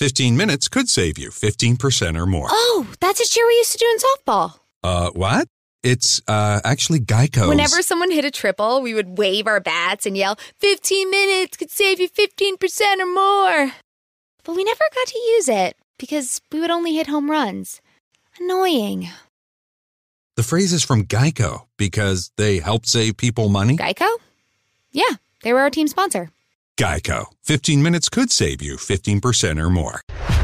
15 minutes could save you 15% or more. Oh, that's a cheer we used to do in softball. What? It's actually Geico. Whenever someone hit a triple, we would wave our bats and yell, 15 minutes could save you 15% or more. But we never got to use it because we would only hit home runs. Annoying. The phrase is from Geico because they help save people money. Geico? Yeah, they were our team sponsor. Geico. 15 minutes could save you 15% or more.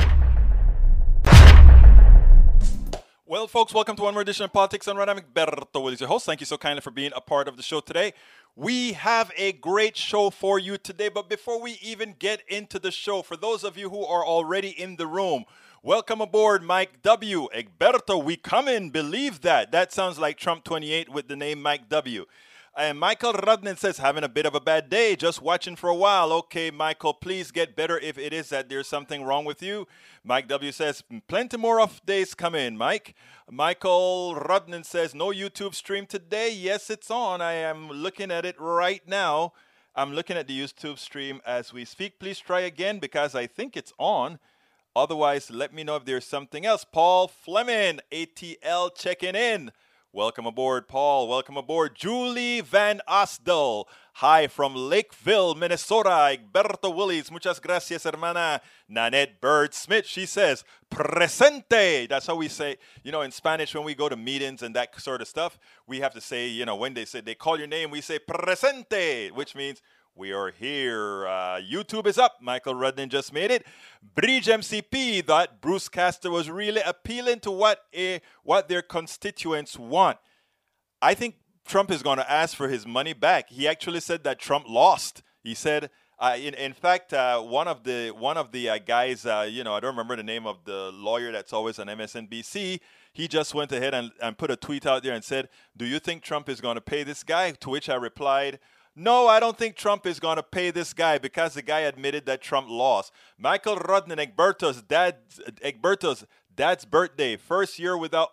Well, folks, welcome to one more edition of Politics on Run. I'm Egberto Willies, your host. Thank you so kindly for being a part of the show today. We have a great show for you today, but before we even get into the show, for those of you who are already in the room, welcome aboard Mike W. Egberto, we come in, believe that. That sounds like Trump 28 with the name Mike W. And Michael Rudnin says, having a bit of a bad day, just watching for a while. Okay, Michael, please get better if it is that there's something wrong with you. Mike W. says, plenty more off days come in, Mike. Michael Rudnin says, no YouTube stream today. Yes, it's on. I am looking at it right now. I'm looking at the YouTube stream as we speak. Please try again because I think it's on. Otherwise, let me know if there's something else. Paul Fleming, ATL, checking in. Welcome aboard, Paul. Welcome aboard. Julie Van Osdel. Hi from Lakeville, Minnesota. Egberto Willies. Muchas gracias, hermana. Nanette Bird Smith. She says, presente. That's how we say, in Spanish when we go to meetings and that sort of stuff. We have to say, when they call your name, we say presente, which means we are here. YouTube is up. Michael Rudnin just made it. Bridge MCP thought Bruce Castor was really appealing to what their constituents want. I think Trump is going to ask for his money back. He actually said that Trump lost. He said, in fact, one of the guys, I don't remember the name of the lawyer that's always on MSNBC. He just went ahead and put a tweet out there and said, "Do you think Trump is going to pay this guy?" To which I replied, no, I don't think Trump is going to pay this guy because the guy admitted that Trump lost. Michael Rudnin, Egberto's dad's birthday. First year without...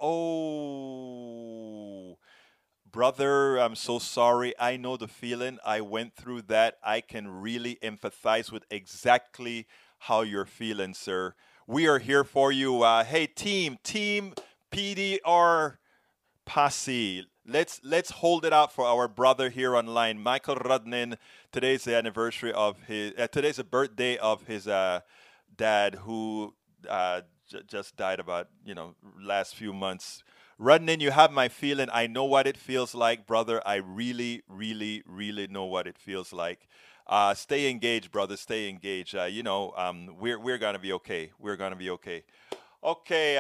Oh, brother, I'm so sorry. I know the feeling. I went through that. I can really empathize with exactly how you're feeling, sir. We are here for you. Hey, team PDR Posse. Let's hold it out for our brother here online, Michael Rudnin. Today's the anniversary of today's the birthday of his dad, who just died about last few months. Rudnin, you have my feeling. I know what it feels like, brother. I really, really, really know what it feels like. Stay engaged, brother. Stay engaged. We're gonna be okay. We're gonna be okay. Okay.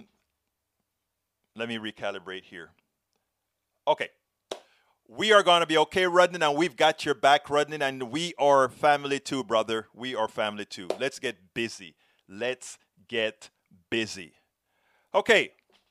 Let me recalibrate here. Okay, we are going to be okay, Rudnin, and we've got your back, Rudnin, and we are family too, brother. We are family too. Let's get busy. Let's get busy. Okay,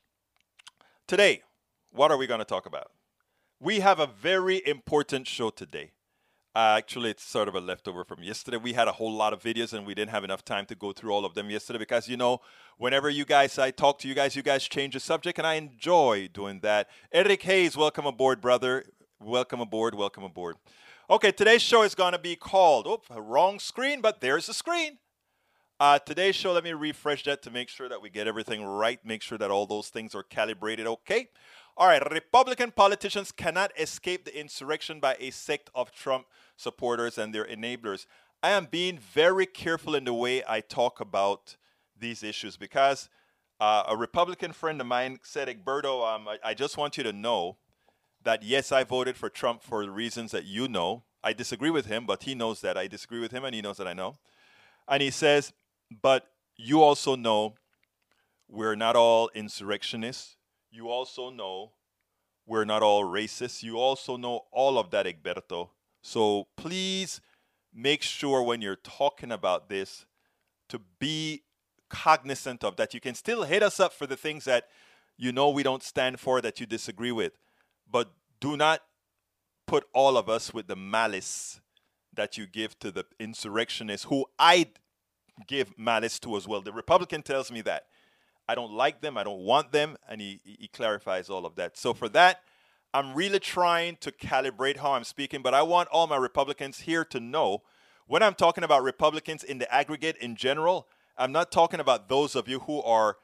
today, what are we going to talk about? We have a very important show today. Actually, it's sort of a leftover from yesterday. We had a whole lot of videos, and we didn't have enough time to go through all of them yesterday because, whenever I talk to you guys change the subject, and I enjoy doing that. Eric Hayes, welcome aboard, brother. Welcome aboard, welcome aboard. Okay, today's show is going to be called, wrong screen, but there's the screen. Today's show, let me refresh that to make sure that we get everything right, make sure that all those things are calibrated okay. All right, Republican politicians cannot escape the insurrection by a sect of Trump supporters and their enablers. I am being very careful in the way I talk about these issues because a Republican friend of mine said, Egberto, I just want you to know that, yes, I voted for Trump for the reasons that you know. I disagree with him, but he knows that I disagree with him, and he knows that I know. And he says, but you also know we're not all insurrectionists. You also know we're not all racist. You also know all of that, Egberto. So please make sure when you're talking about this to be cognizant of that. You can still hit us up for the things that we don't stand for, that you disagree with. But do not put all of us with the malice that you give to the insurrectionists, who I give malice to as well. The Republican tells me that. I don't like them, I don't want them, and he clarifies all of that. So for that, I'm really trying to calibrate how I'm speaking, but I want all my Republicans here to know when I'm talking about Republicans in the aggregate in general, I'm not talking about those of you who are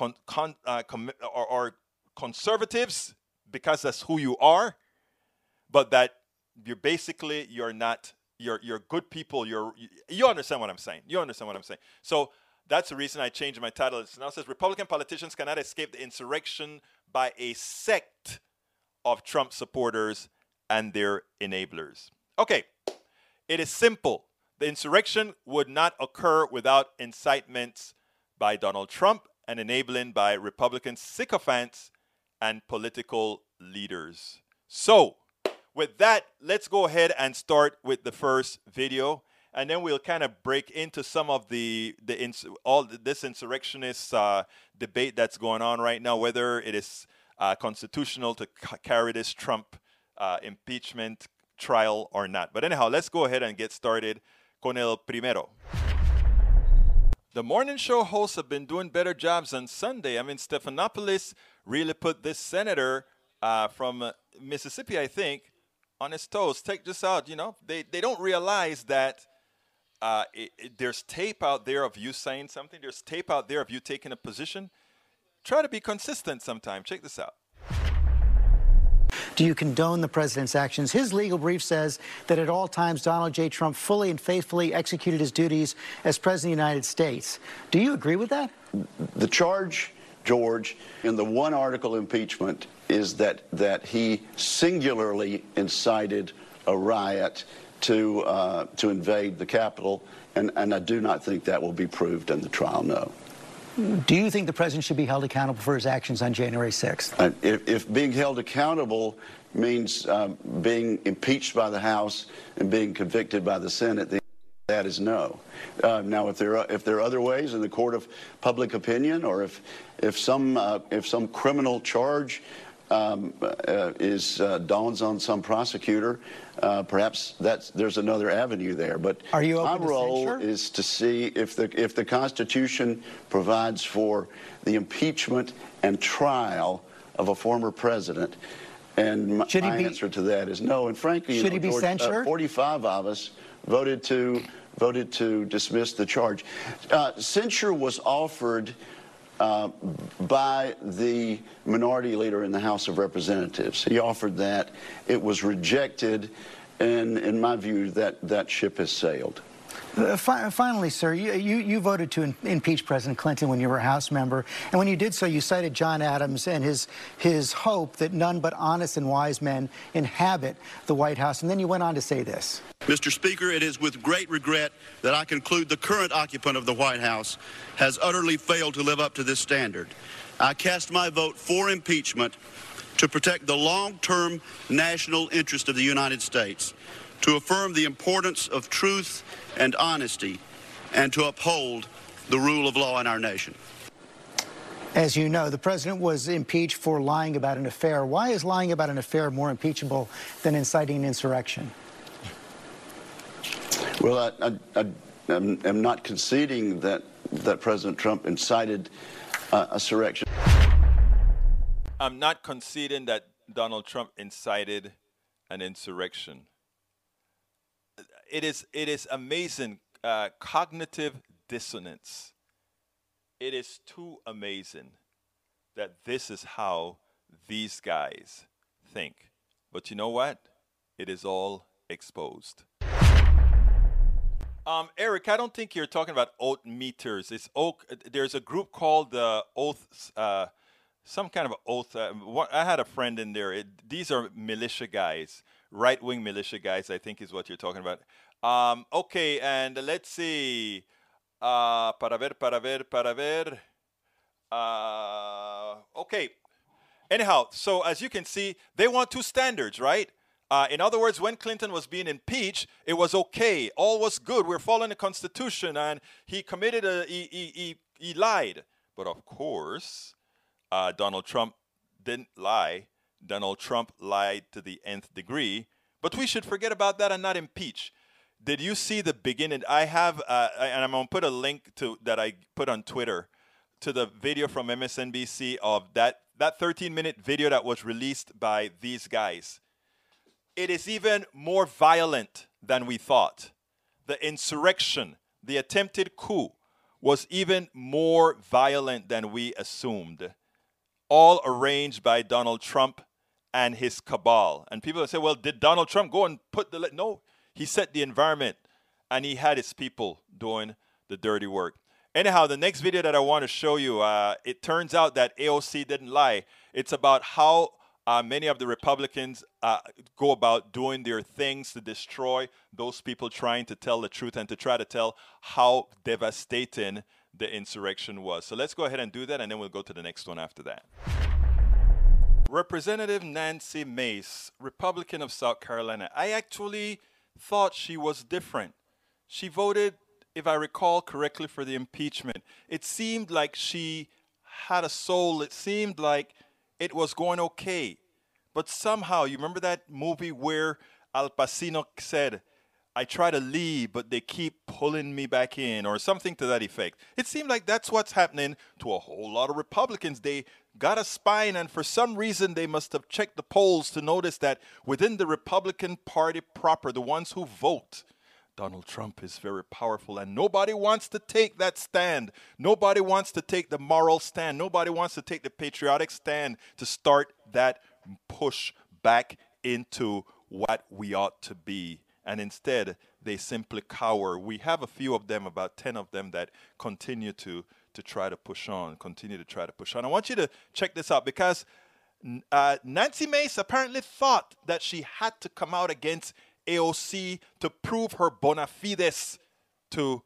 are conservatives because that's who you are, but that you're not, you're good people. You understand what I'm saying. You understand what I'm saying. So that's the reason I changed my title. It now says Republican politicians cannot escape the insurrection by a sect of Trump supporters and their enablers. Okay, it is simple. The insurrection would not occur without incitements by Donald Trump and enabling by Republican sycophants and political leaders. So, with that, let's go ahead and start with the first video, and then we'll kind of break into some of this insurrectionist debate that's going on right now, whether it is constitutional to carry this Trump impeachment trial or not. But anyhow, let's go ahead and get started con el primero. The morning show hosts have been doing better jobs on Sunday. I mean, Stephanopoulos really put this senator from Mississippi, I think, on his toes. Take this out, they don't realize that there's tape out there of you saying something. There's tape out there of you taking a position. Try to be consistent sometime. Check this out. Do you condone the president's actions? His legal brief says that at all times Donald J. Trump fully and faithfully executed his duties as president of the United States. Do you agree with that? The charge, George, in the one article impeachment is that he singularly incited a riot to invade the Capitol, and I do not think that will be proved in the trial, no. Do you think the president should be held accountable for his actions on January 6th? If being held accountable means being impeached by the House and being convicted by the Senate, the that is no. Now, if there are other ways in the court of public opinion, or if some criminal charge dawns on some prosecutor, perhaps there's another avenue there. But are you my open to role censure? is to see if the Constitution provides for the impeachment and trial of a former president. And my answer to that is no. And frankly, should he be censured? 45 of us voted to dismiss the charge. Censure was offered by the minority leader in the House of Representatives. He offered that. It was rejected, and in my view, that ship has sailed. Finally, sir, you voted to impeach President Clinton when you were a House member, and when you did so, you cited John Adams and his hope that none but honest and wise men inhabit the White House, and then you went on to say this. Mr. Speaker, it is with great regret that I conclude the current occupant of the White House has utterly failed to live up to this standard. I cast my vote for impeachment to protect the long-term national interest of the United States, to affirm the importance of truth and honesty, and to uphold the rule of law in our nation. As you know, the president was impeached for lying about an affair. Why is lying about an affair more impeachable than inciting an insurrection? Well, I'm not conceding that President Trump incited a insurrection. I'm not conceding that Donald Trump incited an insurrection. It is amazing, cognitive dissonance. It is too amazing that this is how these guys think. But you know what? It is all exposed. Eric, I don't think you're talking about oath meters. It's oak. There's a group called the Oath, some kind of oath. I had a friend in there. These are militia guys, right-wing militia guys, I think is what you're talking about. Okay, and let's see. Para ver. Okay. Anyhow, so as you can see, they want two standards, right? In other words, when Clinton was being impeached, it was okay. All was good. We're following the Constitution, and he committed he lied. But of course, Donald Trump didn't lie. Donald Trump lied to the nth degree. But we should forget about that and not impeach. Did you see the beginning? I have, and I'm going to put a link to that I put on Twitter to the video from MSNBC of that 13-minute video that was released by these guys. It is even more violent than we thought. The insurrection, the attempted coup, was even more violent than we assumed, all arranged by Donald Trump and his cabal. And people say, well, did Donald Trump go and put the... No, he set the environment, and he had his people doing the dirty work. Anyhow, the next video that I want to show you, it turns out that AOC didn't lie. It's about how many of the Republicans go about doing their things to destroy those people trying to tell the truth and to try to tell how devastating the insurrection was. So let's go ahead and do that, and then we'll go to the next one after that. Representative Nancy Mace, Republican of South Carolina. I actually thought she was different. She voted, if I recall correctly, for the impeachment. It seemed like she had a soul. It seemed like it was going okay. But somehow, you remember that movie where Al Pacino said, I try to leave, but they keep pulling me back in, or something to that effect. It seemed like that's what's happening to a whole lot of Republicans. They got a spine, and for some reason, they must have checked the polls to notice that within the Republican Party proper, the ones who vote, Donald Trump is very powerful, and nobody wants to take that stand. Nobody wants to take the moral stand. Nobody wants to take the patriotic stand to start that push back into what we ought to be. And instead, they simply cower. We have a few of them, about 10 of them, that continue to try to push on, I want you to check this out, because Nancy Mace apparently thought that she had to come out against AOC to prove her bona fides to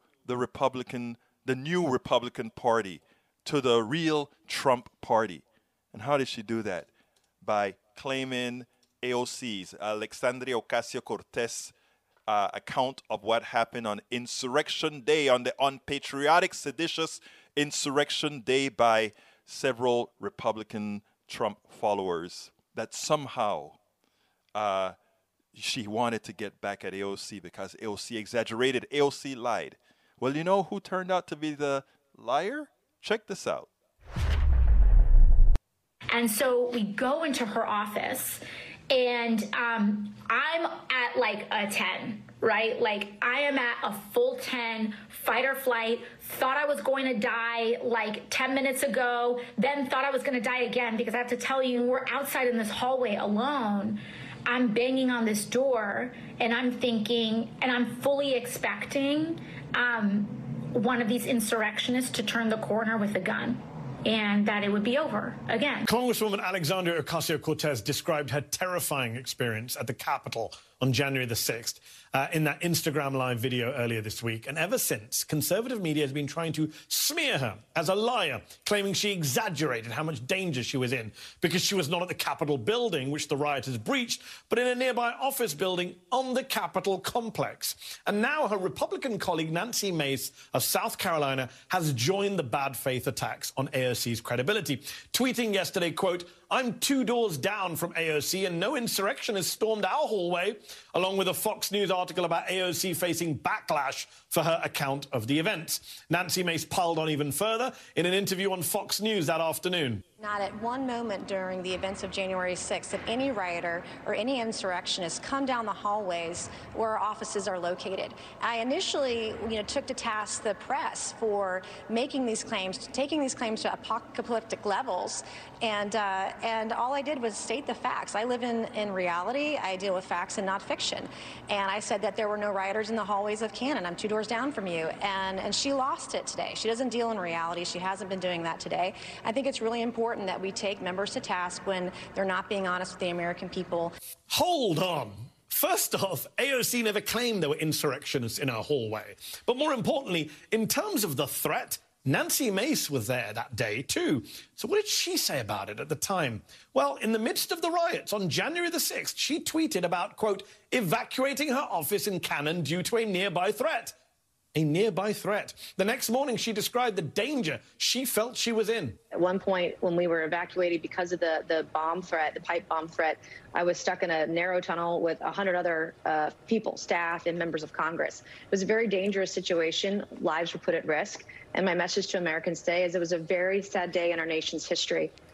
the new Republican Party, to the real Trump Party. And how did she do that? By claiming AOC's, Alexandria Ocasio-Cortez, account of what happened on Insurrection Day, on the unpatriotic, seditious Insurrection Day by several Republican Trump followers, that somehow she wanted to get back at AOC because AOC exaggerated, AOC lied. Well, you know who turned out to be the liar? Check this out. And so we go into her office, and I'm at like a 10, right? Like I am at a full 10, fight or flight, thought I was going to die like 10 minutes ago, then thought I was going to die again, because I have to tell you, we're outside in this hallway alone. I'm banging on this door, and I'm thinking, and I'm fully expecting one of these insurrectionists to turn the corner with a gun, and that it would be over again. Congresswoman Alexandria Ocasio-Cortez described her terrifying experience at the Capitol on January the 6th in that Instagram Live video earlier this week. And ever since, conservative media has been trying to smear her as a liar, claiming she exaggerated how much danger she was in because she was not at the Capitol building, which the rioters breached, but in a nearby office building on the Capitol complex. And now her Republican colleague Nancy Mace of South Carolina has joined the bad faith attacks on AOC's credibility, tweeting yesterday, quote, "I'm 2 doors down from AOC and no insurrection has stormed our hallway," along with a Fox News article about AOC facing backlash for her account of the events. Nancy Mace piled on even further in an interview on Fox News that afternoon. Not at one moment during the events of January 6th did any rioter or any insurrectionist come down the hallways where our offices are located. I initially, took to task the press for making these claims, taking these claims to apocalyptic levels, and all I did was state the facts. I live in reality. I deal with facts and not fiction. And I said that there were no rioters in the hallways of Cannon. I'm 2 doors down from you. And she lost it today. She doesn't deal in reality. She hasn't been doing that today. I think it's really important that we take members to task when they're not being honest with the American people. Hold on. First off, AOC never claimed there were insurrectionists in her hallway. But more importantly, in terms of the threat, Nancy Mace was there that day too. So what did she say about it at the time? Well, in the midst of the riots on January the 6th, she tweeted about, quote, evacuating her office in Cannon due to a nearby threat. A nearby threat. The next morning, she described the danger she felt she was in. At one point, when we were evacuated because of the bomb threat, the pipe bomb threat, I was stuck in a narrow tunnel with 100 other people, staff, and members of Congress. It was a very dangerous situation. Lives were put at risk. And my message to Americans today is it was a very sad day in our nation's history.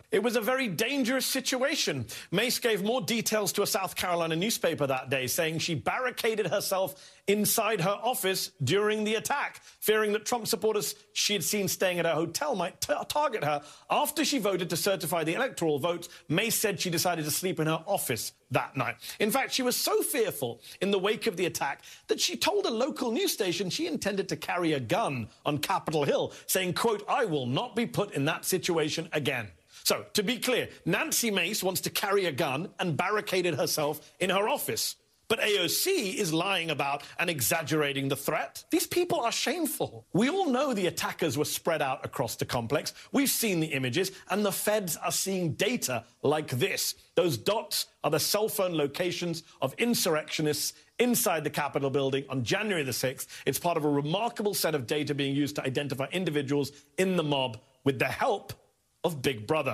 It was a very dangerous situation. Mace gave more details to a South Carolina newspaper that day, saying she barricaded herself inside her office during the attack, fearing that Trump supporters she had seen staying at her hotel might target her. After she voted to certify the electoral votes, Mace said she decided to sleep in her office that night. In fact, she was so fearful in the wake of the attack that she told a local news station she intended to carry a gun on Capitol Hill, saying, quote, "I will not be put in that situation again." So, to be clear, Nancy Mace wants to carry a gun and barricaded herself in her office. But AOC is lying about and exaggerating the threat. These people are shameful. We all know the attackers were spread out across the complex. We've seen the images, and the feds are seeing data like this. Those dots are the cell phone locations of insurrectionists inside the Capitol building on January the 6th. It's part of a remarkable set of data being used to identify individuals in the mob with the help of Big Brother.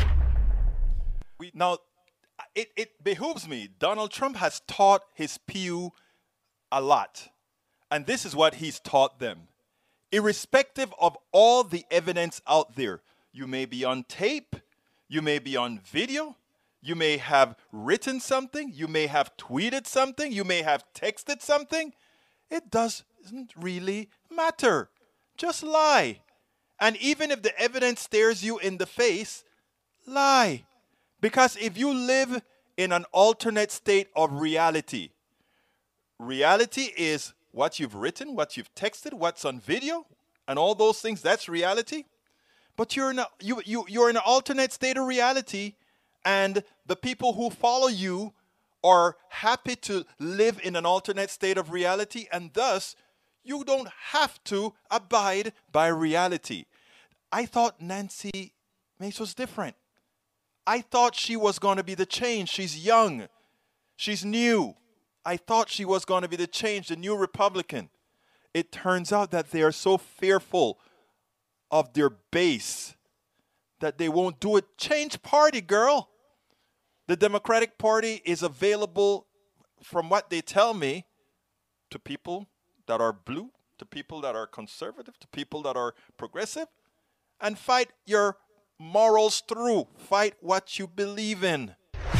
Now, it behooves me. Donald Trump has taught his pew a lot. And this is what he's taught them. Irrespective of all the evidence out there, you may be on tape, you may be on video, you may have written something, you may have tweeted something, you may have texted something. It doesn't really matter. Just lie. And even if the evidence stares you in the face, lie. Because if you live in an alternate state of reality, reality is what you've written, what you've texted, what's on video, and all those things, that's reality. But you're in an alternate state of reality, and the people who follow you are happy to live in an alternate state of reality, and thus you don't have to abide by reality. I thought Nancy Mace was different. I thought she was going to be the change. She's young. She's new. I thought she was going to be the change, the new Republican. It turns out that they are so fearful of their base that they won't do it. Change party, girl. The Democratic Party is available, from what they tell me, to people that are blue, to people that are conservative, to people that are progressive. And fight your morals through. Fight what you believe in.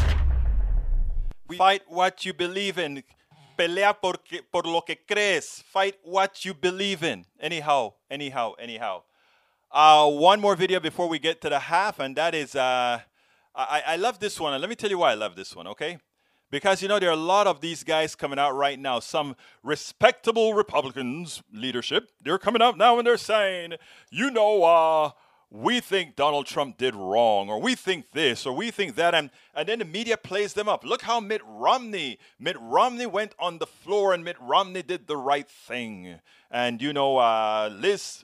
Fight what you believe in. Pelea por lo que crees. Fight what you believe in. Anyhow. One more video before we get to the half, and that is, I love this one. And let me tell you why I love this one, okay? Because, you know, there are a lot of these guys coming out right now. Some respectable Republicans leadership, they're coming out now and they're saying, we think Donald Trump did wrong, or we think this, or we think that, and then the media plays them up. Look how Mitt Romney went on the floor, and Mitt Romney did the right thing. And, you know, Liz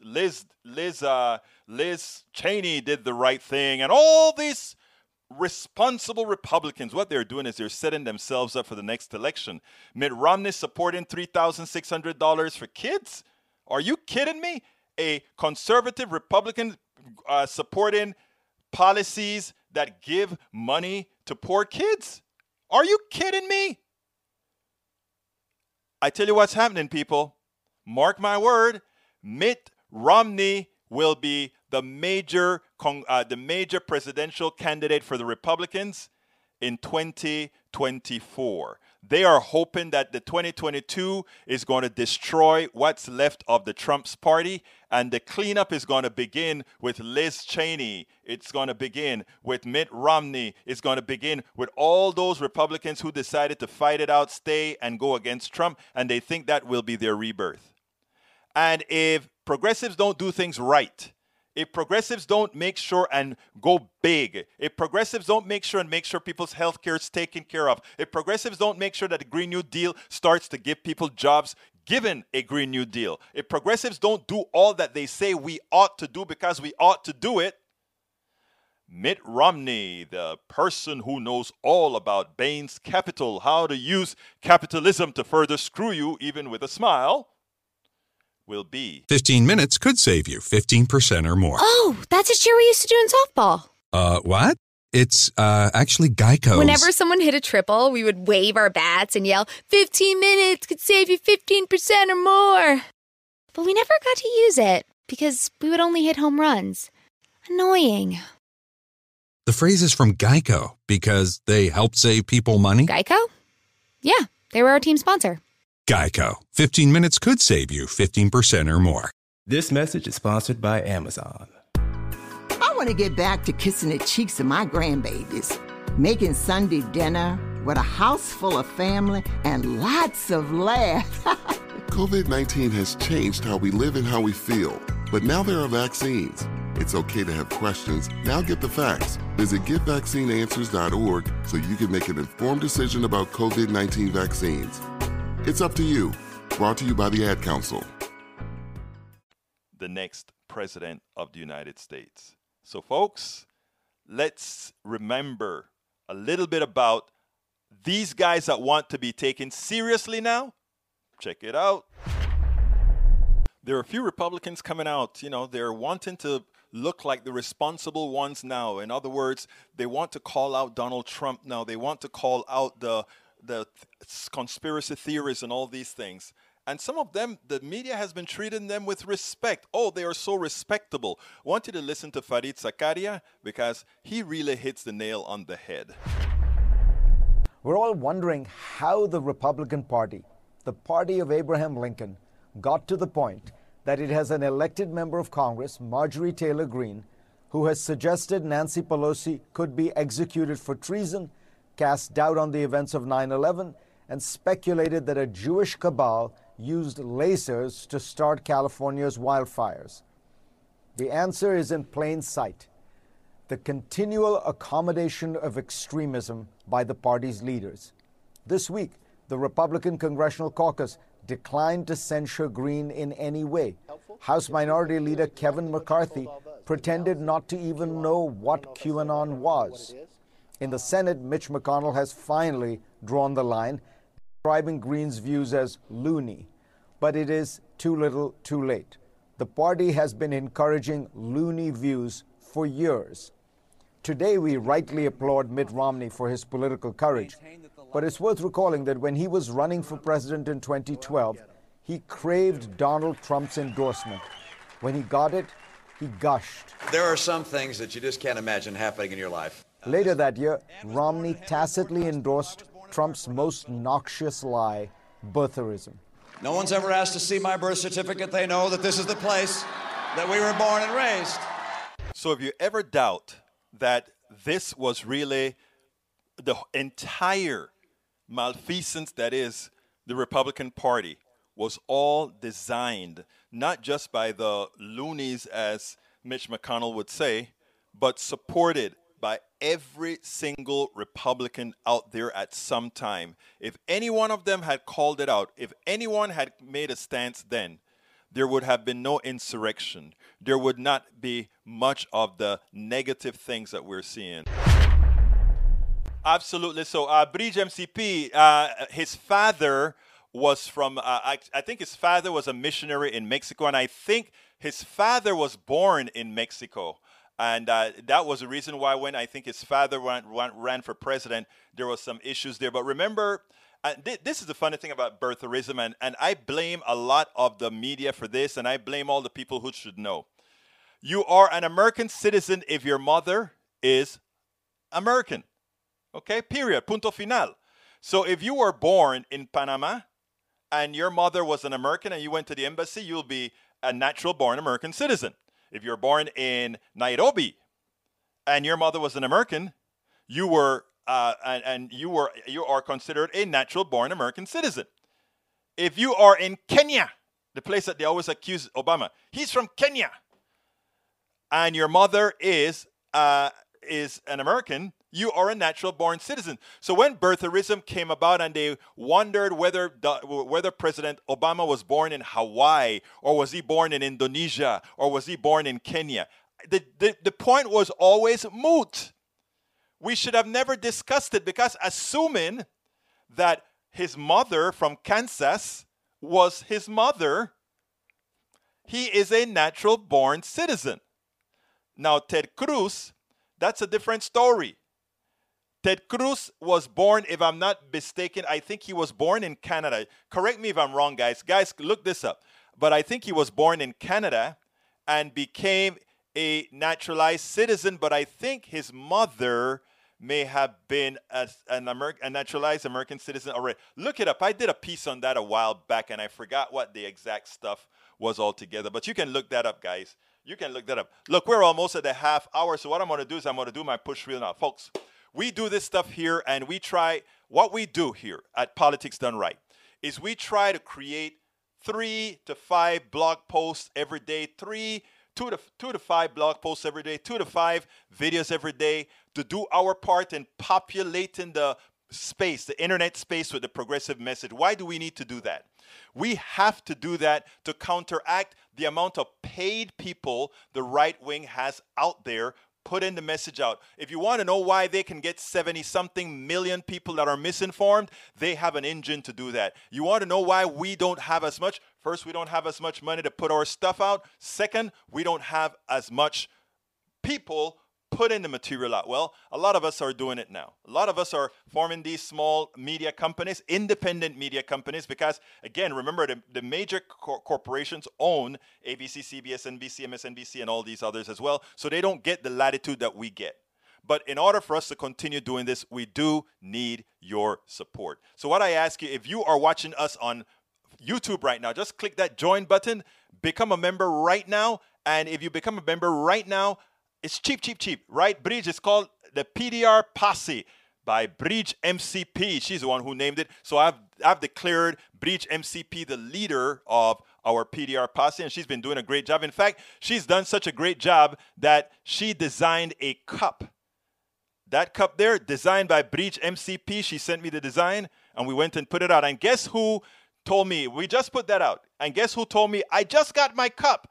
Cheney did the right thing, and all these responsible Republicans, what they're doing is they're setting themselves up for the next election. Mitt Romney supporting $3,600 for kids? Are you kidding me? A conservative Republican supporting policies that give money to poor kids? Are you kidding me? I tell you what's happening, people. Mark my word, Mitt Romney will be the major presidential candidate for the Republicans in 2024. They are hoping that the 2022 is going to destroy what's left of the Trump's party, and the cleanup is going to begin with Liz Cheney. It's going to begin with Mitt Romney. It's going to begin with all those Republicans who decided to fight it out, stay, and go against Trump, and they think that will be their rebirth. And if progressives don't do things right, if progressives don't make sure and go big, if progressives don't make sure people's health care is taken care of, if progressives don't make sure that the Green New Deal starts to give people jobs given a Green New Deal, if progressives don't do all that they say we ought to do because we ought to do it, Mitt Romney, the person who knows all about Bain's Capital, how to use capitalism to further screw you even with a smile, will be. 15 minutes could save you 15% or more. Oh, that's a cheer we used to do in softball. What? It's actually Geico. Whenever someone hit a triple, we would wave our bats and yell, 15 minutes could save you 15% or more. But we never got to use it because we would only hit home runs. Annoying. The phrase is from Geico because they help save people money. Geico? Yeah, they were our team sponsor. Geico. 15 minutes could save you 15% or more. This message is sponsored by Amazon. I want to get back to kissing the cheeks of my grandbabies, making Sunday dinner with a house full of family and lots of laughs. COVID-19 has changed how we live and how we feel, but now there are vaccines. It's okay to have questions. Now get the facts. Visit getvaccineanswers.org so you can make an informed decision about COVID-19 vaccines. It's up to you. Brought to you by the Ad Council. The next president of the United States. So, folks, let's remember a little bit about these guys that want to be taken seriously now. Check it out. There are a few Republicans coming out, they're wanting to look like the responsible ones now. In other words, they want to call out Donald Trump now. They want to call out the conspiracy theories and all these things. And some of them, the media has been treating them with respect. Oh, they are so respectable. I want you to listen to Fareed Zakaria because he really hits the nail on the head. We're all wondering how the Republican Party, the party of Abraham Lincoln, got to the point that it has an elected member of Congress, Marjorie Taylor Greene, who has suggested Nancy Pelosi could be executed for treason, cast doubt on the events of 9/11, and speculated that a Jewish cabal used lasers to start California's wildfires. The answer is in plain sight: the continual accommodation of extremism by the party's leaders. This week, the Republican Congressional Caucus declined to censure Greene in any way. House Minority Leader Kevin McCarthy pretended not to even know what QAnon was. In the Senate, Mitch McConnell has finally drawn the line, describing Greene's views as loony. But it is too little, too late. The party has been encouraging loony views for years. Today, we rightly applaud Mitt Romney for his political courage. But it's worth recalling that when he was running for president in 2012, he craved Donald Trump's endorsement. When he got it, he gushed. There are some things that you just can't imagine happening in your life. Later that year, Romney tacitly endorsed Trump's most noxious lie, birtherism. No one's ever asked to see my birth certificate. They know that this is the place that we were born and raised. So if you ever doubt that this was really the entire malfeasance that is the Republican Party was all designed not just by the loonies, as Mitch McConnell would say, but supported by every single Republican out there at some time. If any one of them had called it out, if anyone had made a stance then, there would have been no insurrection. There would not be much of the negative things that we're seeing. Absolutely. So, Bridge MCP, his father was from, I think his father was a missionary in Mexico, and I think his father was born in Mexico. And that was the reason why when I think his father ran for president, there was some issues there. But remember, this is the funny thing about birtherism, and I blame a lot of the media for this, and I blame all the people who should know. You are an American citizen if your mother is American. Okay, period, punto final. So if you were born in Panama and your mother was an American and you went to the embassy, you'll be a natural born American citizen. If you're born in Nairobi and your mother was an American, you are considered a natural born American citizen. If you are in Kenya, the place that they always accuse Obama, he's from Kenya, and your mother is an American, you are a natural born citizen. So when birtherism came about and they wondered whether President Obama was born in Hawaii, or was he born in Indonesia, or was he born in Kenya, the point was always moot. We should have never discussed it, because assuming that his mother from Kansas was his mother, he is a natural born citizen. Now, Ted Cruz, that's a different story. Ted Cruz was born, if I'm not mistaken, I think he was born in Canada. Correct me if I'm wrong, guys. Guys, look this up. But I think he was born in Canada and became a naturalized citizen, but I think his mother may have been a naturalized American citizen already. Look it up. I did a piece on that a while back, and I forgot what the exact stuff was altogether. But you can look that up, guys. You can look that up. Look, we're almost at the half hour, so what I'm going to do is I'm going to do my push reel now. Folks, we do this stuff here, and we try, what we do here at Politics Done Right is we try to create 3 to 5 blog posts every day, 2 to 5 blog posts every day, 2 to 5 videos every day to do our part in populating the space, the internet space with the progressive message. Why do we need to do that? We have to do that to counteract the amount of paid people the right wing has out there putting the message out. If you want to know why they can get 70-something million people that are misinformed, they have an engine to do that. You want to know why we don't have as much? First, we don't have as much money to put our stuff out. Second, we don't have as much people putting the material out. Well, a lot of us are doing it now. A lot of us are forming these small media companies, independent media companies, because, again, remember, the major corporations own ABC, CBS, NBC, MSNBC, and all these others as well, so they don't get the latitude that we get. But in order for us to continue doing this, we do need your support. So what I ask you, if you are watching us on YouTube right now, just click that join button, become a member right now, and if you become a member right now, it's cheap, right? Bridge is called the PDR Posse by Bridge MCP. She's the one who named it. So I've declared Bridge MCP the leader of our PDR Posse, and she's been doing a great job. In fact, she's done such a great job that she designed a cup. That cup there, designed by Bridge MCP. She sent me the design, and we went and put it out. And guess who told me? We just put that out. And guess who told me? I just got my cup.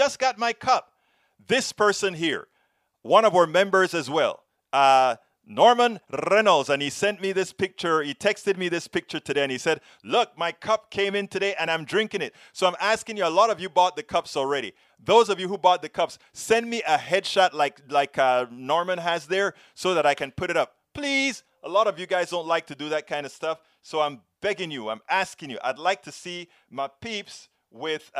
This person here. One of our members as well, Norman Reynolds, and he sent me this picture. He texted me this picture today, and he said, look, my cup came in today, and I'm drinking it. So I'm asking you, a lot of you bought the cups already. Those of you who bought the cups, send me a headshot like Norman has there so that I can put it up. Please, a lot of you guys don't like to do that kind of stuff, so I'm begging you, I'm asking you. I'd like to see my peeps with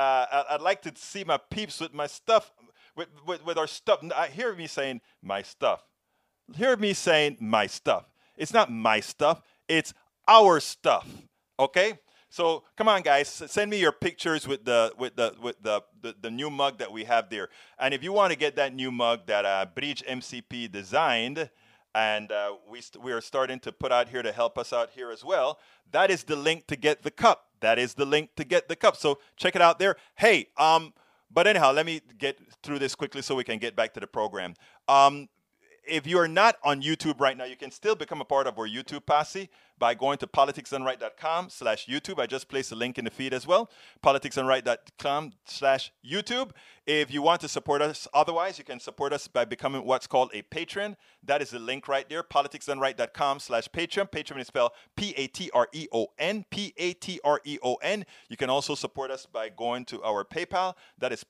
my stuff, with our stuff. Hear me saying my stuff. Hear me saying my stuff. It's not my stuff. It's our stuff. Okay? So come on, guys. Send me your pictures with the new mug that we have there. And if you want to get that new mug that Bridge MCP designed, and we are starting to put out here to help us out here as well, that is the link to get the cup. So check it out there. Hey, but anyhow, let me get through this quickly so we can get back to the program. If you are not on YouTube right now, you can still become a part of our YouTube posse by going to politicsdoneright.com/YouTube. I just placed a link in the feed as well, politicsdoneright.com/YouTube. If you want to support us otherwise, you can support us by becoming what's called a patron. That is the link right there, politicsdoneright.com/Patreon. Patreon is spelled Patreon, Patreon. You can also support us by going to our PayPal. That is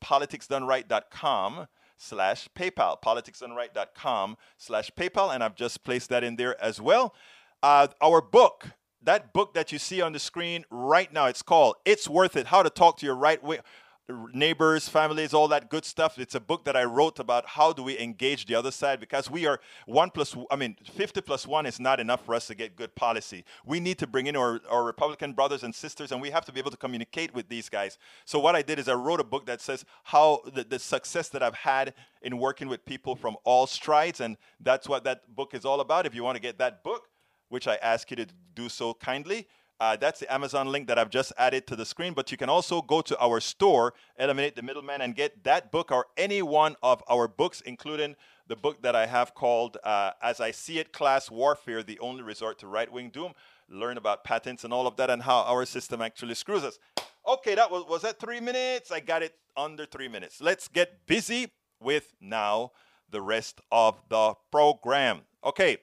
politicsdoneright.com/PayPal, politicsdoneright.com/PayPal, and I've just placed that in there as well. Our book, that book that you see on the screen right now, it's called It's Worth It, How to Talk to Your Right Wing Neighbors, Families, all that good stuff. It's a book that I wrote about how do we engage the other side, because we are 50 plus 1 is not enough for us to get good policy. We need to bring in our Republican brothers and sisters, and we have to be able to communicate with these guys. So what I did is I wrote a book that says how the success that I've had in working with people from all strides, and that's what that book is all about. If you want to get that book, which I ask you to do so kindly, that's the Amazon link that I've just added to the screen. But you can also go to our store, Eliminate the Middleman, and get that book or any one of our books, including the book that I have called As I See It, Class Warfare, The Only Resort to Right-Wing Doom. Learn about patents and all of that and how our system actually screws us. Okay, was that 3 minutes? I got it under 3 minutes. Let's get busy with now the rest of the program. Okay.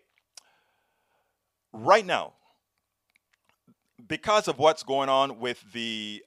Right now, because of what's going on with the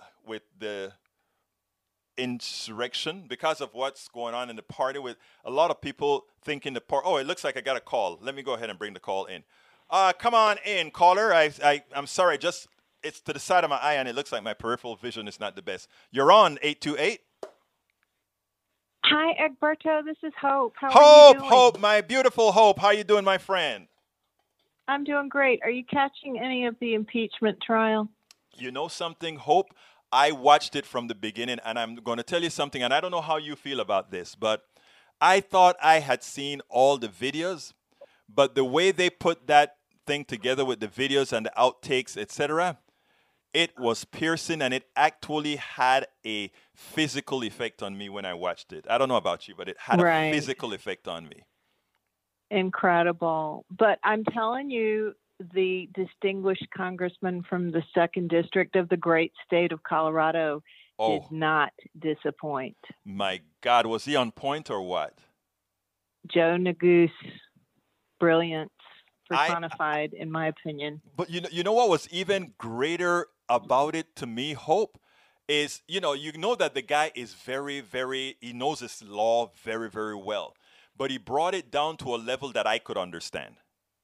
insurrection, because of what's going on in the party, with a lot of people thinking oh, it looks like I got a call. Let me go ahead and bring the call in. Come on in, caller. I'm sorry, it's to the side of my eye, and it looks like my peripheral vision is not the best. You're on 828. Hi, Egberto. This is Hope. How are you doing? Hope, my beautiful Hope. How you doing, my friend? I'm doing great. Are you catching any of the impeachment trial? You know something, Hope? I watched it from the beginning, and I'm going to tell you something, and I don't know how you feel about this, but I thought I had seen all the videos, but the way they put that thing together with the videos and the outtakes, etc., it was piercing, and it actually had a physical effect on me when I watched it. I don't know about you, but it had a physical effect on me. Incredible. But I'm telling you, the distinguished congressman from the 2nd District of the great state of Colorado did not disappoint. My God, was he on point or what? Joe Neguse, brilliance personified, in my opinion. But you know what was even greater about it to me, Hope, is, you know that the guy is very, very, he knows his law very, very well. But he brought it down to a level that I could understand.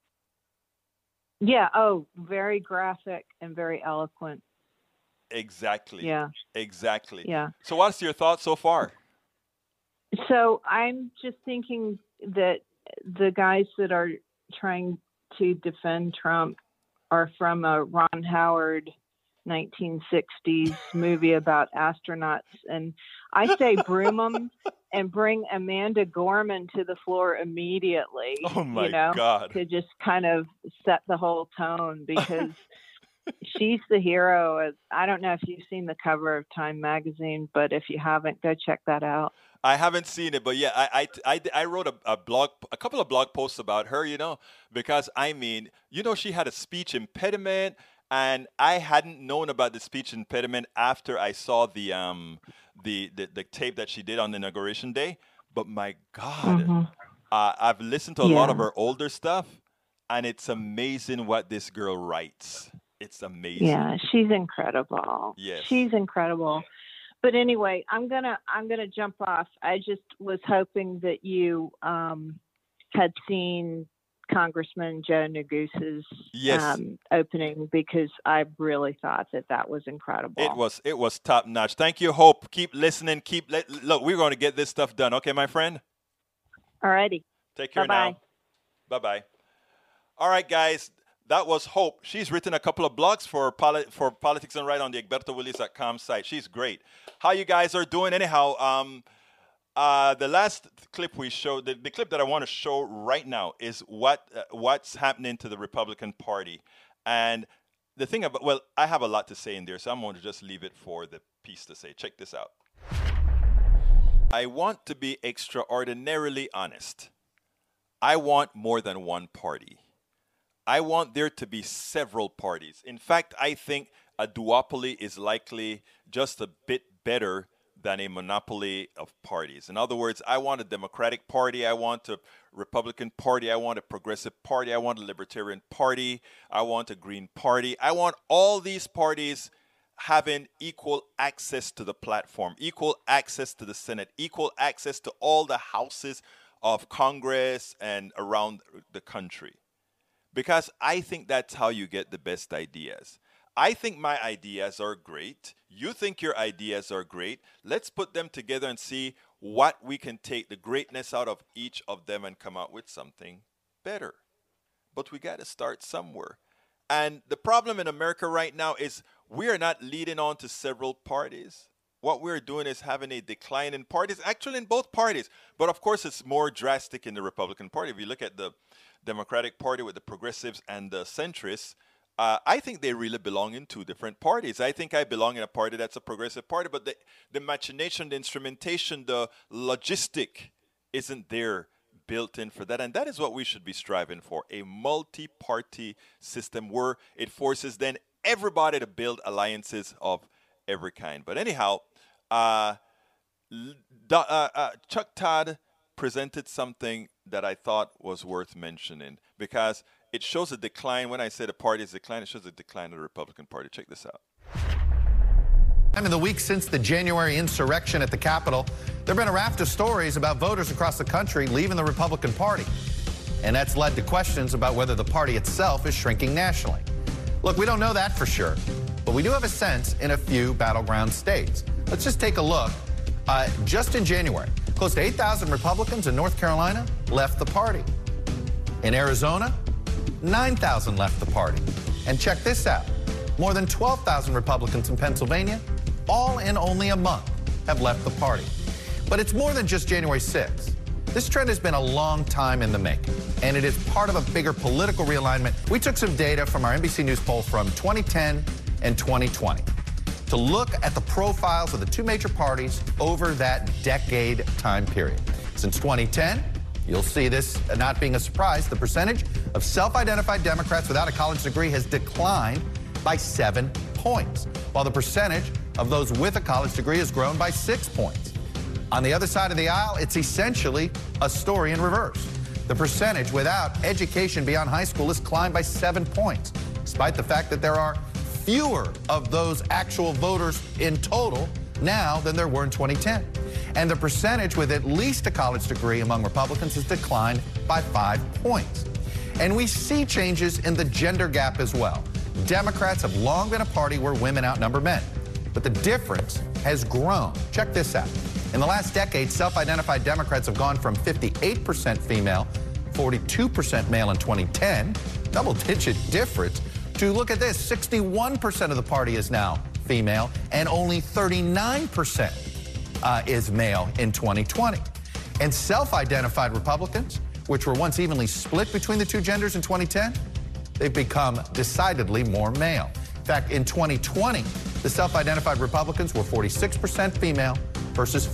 Yeah, very graphic and very eloquent. Exactly. Yeah. Exactly. Yeah. So what's your thoughts so far? So I'm just thinking that the guys that are trying to defend Trump are from a Ron Howard 1960s movie about astronauts. And I say broom them and bring Amanda Gorman to the floor immediately. Oh my God. To just kind of set the whole tone, because she's the hero. I don't know if you've seen the cover of Time magazine, but if you haven't, go check that out. I haven't seen it, but yeah, I wrote a couple of blog posts about her, because she had a speech impediment, and I hadn't known about the speech impediment after I saw the tape that she did on the inauguration day. But my God, I've listened to a lot of her older stuff, and it's amazing what this girl writes. It's amazing. Yeah, she's incredible. Yes. She's incredible. But anyway, I'm gonna jump off. I just was hoping that you had seen Congressman Joe Neguse's opening, because I really thought that was incredible. It was top notch. Thank you, Hope. Keep listening. Look, we're going to get this stuff done. Okay, my friend? All righty. Take care now. Bye-bye. All right, guys. That was Hope. She's written a couple of blogs for Politics and Right on the EgbertoWillies.com site. She's great. How you guys are doing? Anyhow, the last clip we showed, the clip that I want to show right now is what's happening to the Republican Party. And the thing about, I have a lot to say in there, so I'm going to just leave it for the piece to say. Check this out. I want to be extraordinarily honest. I want more than one party. I want there to be several parties. In fact, I think a duopoly is likely just a bit better than a monopoly of parties. In other words, I want a Democratic Party, I want a Republican Party, I want a Progressive Party, I want a Libertarian Party, I want a Green Party. I want all these parties having equal access to the platform, equal access to the Senate, equal access to all the houses of Congress and around the country. Because I think that's how you get the best ideas. I think my ideas are great. You think your ideas are great. Let's put them together and see what we can take the greatness out of each of them and come out with something better. But we got to start somewhere. And the problem in America right now is we are not leading on to several parties. What we're doing is having a decline in parties, actually in both parties. But of course, it's more drastic in the Republican Party. If you look at the Democratic Party with the progressives and the centrists, I think they really belong in two different parties. I think I belong in a party that's a progressive party, but the machination, the instrumentation, the logistic isn't there built in for that. And that is what we should be striving for, a multi-party system where it forces then everybody to build alliances of every kind. But anyhow, Chuck Todd presented something that I thought was worth mentioning, because it shows a decline. When I say the party is declining, it shows a decline of the Republican Party. Check this out. In the week since the January insurrection at the Capitol, there have been a raft of stories about voters across the country leaving the Republican Party. And that's led to questions about whether the party itself is shrinking nationally. Look, we don't know that for sure, but we do have a sense in a few battleground states. Let's just take a look Just in January, close to 8,000 Republicans in North Carolina left the party. In Arizona, 9,000 left the party. And check this out. More than 12,000 Republicans in Pennsylvania, all in only a month, have left the party. But it's more than just January 6th. This trend has been a long time in the making, and it is part of a bigger political realignment. We took some data from our NBC News poll from 2010 and 2020 to look at the profiles of the two major parties over that decade time period. Since 2010, you'll see this not being a surprise, the percentage of self-identified Democrats without a college degree has declined by 7 points, while the percentage of those with a college degree has grown by 6 points. On the other side of the aisle, it's essentially a story in reverse. The percentage without education beyond high school has climbed by 7 points, despite the fact that there are fewer of those actual voters in total now than there were in 2010. And the percentage with at least a college degree among Republicans has declined by 5 points. And we see changes in the gender gap as well. Democrats have long been a party where women outnumber men, but the difference has grown. Check this out. In the last decade, self-identified Democrats have gone from 58% female, 42% male in 2010, double-digit difference, to, look at this, 61% of the party is now female, and only 39% is male in 2020. And self-identified Republicans, which were once evenly split between the two genders in 2010, they've become decidedly more male. In fact, in 2020, the self-identified Republicans were 46% female versus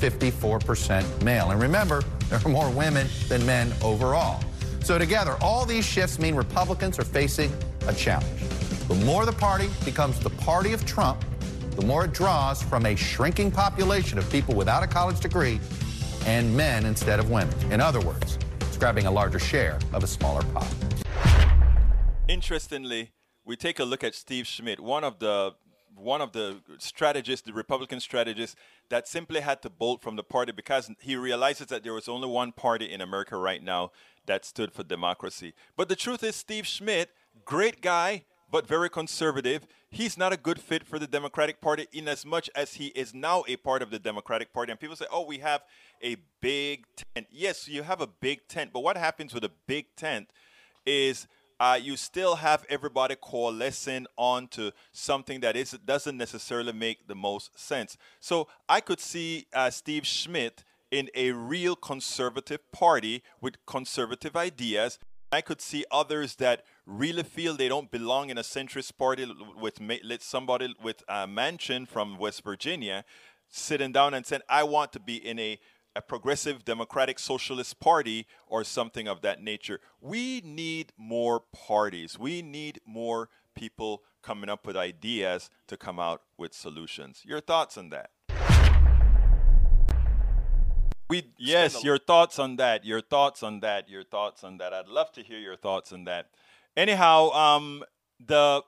54% male. And remember, there are more women than men overall. So together, all these shifts mean Republicans are facing a challenge. The more the party becomes the party of Trump, the more it draws from a shrinking population of people without a college degree and men instead of women. In other words, it's grabbing a larger share of a smaller pot. Interestingly, we take a look at Steve Schmidt, one of the strategists, the Republican strategists, that simply had to bolt from the party because he realizes that there was only one party in America right now that stood for democracy. But the truth is, Steve Schmidt, great guy, but very conservative. He's not a good fit for the Democratic Party in as much as he is now a part of the Democratic Party. And people say, oh, we have a big tent. Yes, you have a big tent. But what happens with a big tent is you still have everybody coalescing onto something that doesn't necessarily make the most sense. So I could see Steve Schmidt in a real conservative party with conservative ideas. I could see others that really feel they don't belong in a centrist party with somebody with Manchin from West Virginia sitting down and saying, I want to be in a progressive democratic socialist party or something of that nature. We need more parties. We need more people coming up with ideas to come out with solutions. Your thoughts on that? Yes, your thoughts on that. Your thoughts on that. Your thoughts on that. I'd love to hear your thoughts on that. Anyhow, the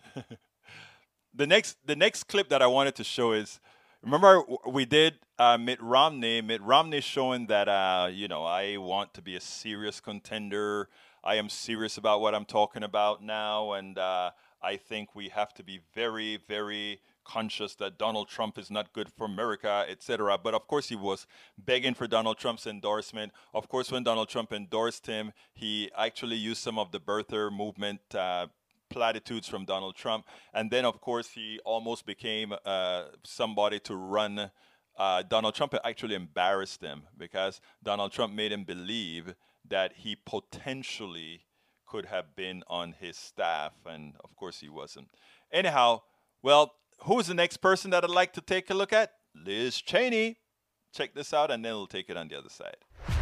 next clip that I wanted to show is, remember we did Mitt Romney. Mitt Romney showing that I want to be a serious contender. I am serious about what I'm talking about now, and I think we have to be very, very conscious that Donald Trump is not good for America, etc. But of course, he was begging for Donald Trump's endorsement. Of course, when Donald Trump endorsed him, he actually used some of the birther movement platitudes from Donald Trump. And then, of course, he almost became somebody to run. Donald Trump actually embarrassed him because Donald Trump made him believe that he potentially could have been on his staff. And, of course, he wasn't. Anyhow, well, who's the next person that I'd like to take a look at? Liz Cheney. Check this out, and then we'll take it on the other side.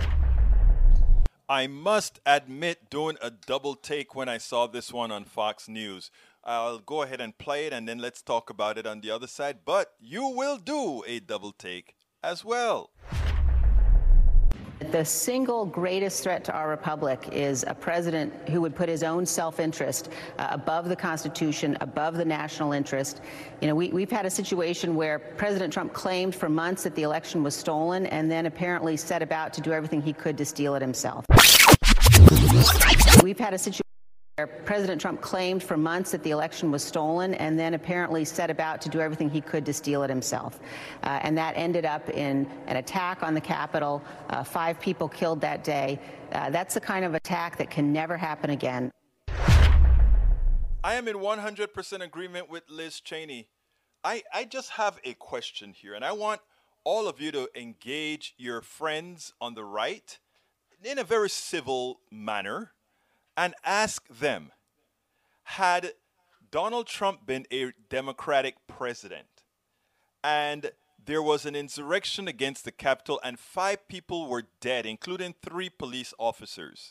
I must admit, doing a double take when I saw this one on Fox News. I'll go ahead and play it, and then let's talk about it on the other side. But you will do a double take as well. The single greatest threat to our republic is a president who would put his own self-interest above the Constitution, above the national interest. You know, we've had a situation where President Trump claimed for months that the election was stolen and then apparently set about to do everything he could to steal it himself. We've had a situation President Trump claimed for months that the election was stolen and then apparently set about to do everything he could to steal it himself. And that ended up in an attack on the Capitol. 5 people killed that day. That's the kind of attack that can never happen again. I am in 100% agreement with Liz Cheney. I just have a question here, and I want all of you to engage your friends on the right in a very civil manner and ask them, had Donald Trump been a Democratic president and there was an insurrection against the Capitol and 5 people were dead, including 3 police officers,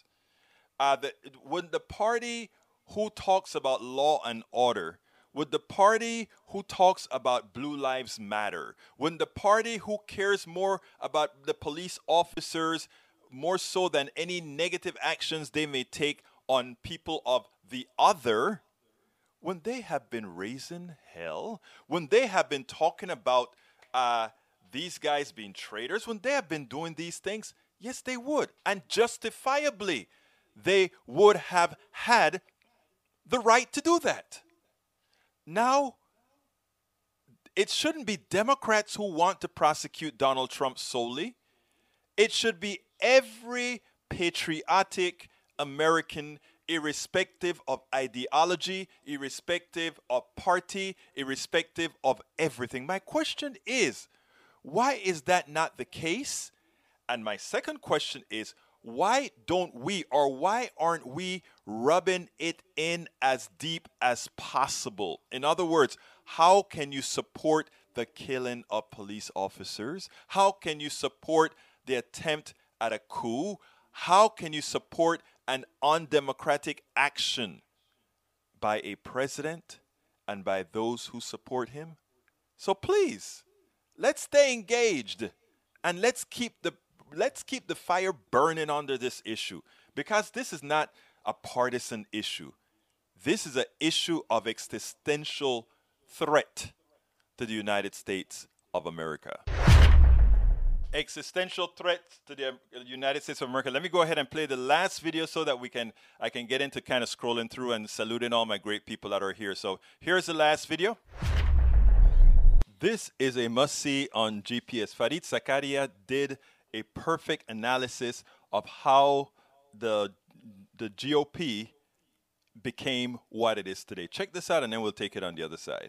would the party who talks about law and order, would the party who talks about Blue Lives Matter, would the party who cares more about the police officers more so than any negative actions they may take on people of the other, when they have been raising hell, when they have been talking about these guys being traitors, when they have been doing these things, yes, they would. And justifiably, they would have had the right to do that. Now, it shouldn't be Democrats who want to prosecute Donald Trump solely. It should be every patriotic American, irrespective of ideology, irrespective of party, irrespective of everything. My question is, why is that not the case? And my second question is, why aren't we rubbing it in as deep as possible? In other words, how can you support the killing of police officers? How can you support the attempt at a coup? How can you support an undemocratic action by a president and by those who support him? So please, let's stay engaged and let's keep the fire burning under this issue, because this is not a partisan issue. This is an issue of existential threat to the United States of America. Existential threat to the United States of America. Let me go ahead and play the last video so that I can get into kind of scrolling through and saluting all my great people that are here. So here's the last video. This is a must-see on GPS. Fareed Zakaria did a perfect analysis of how the GOP became what it is today. Check this out, and then we'll take it on the other side.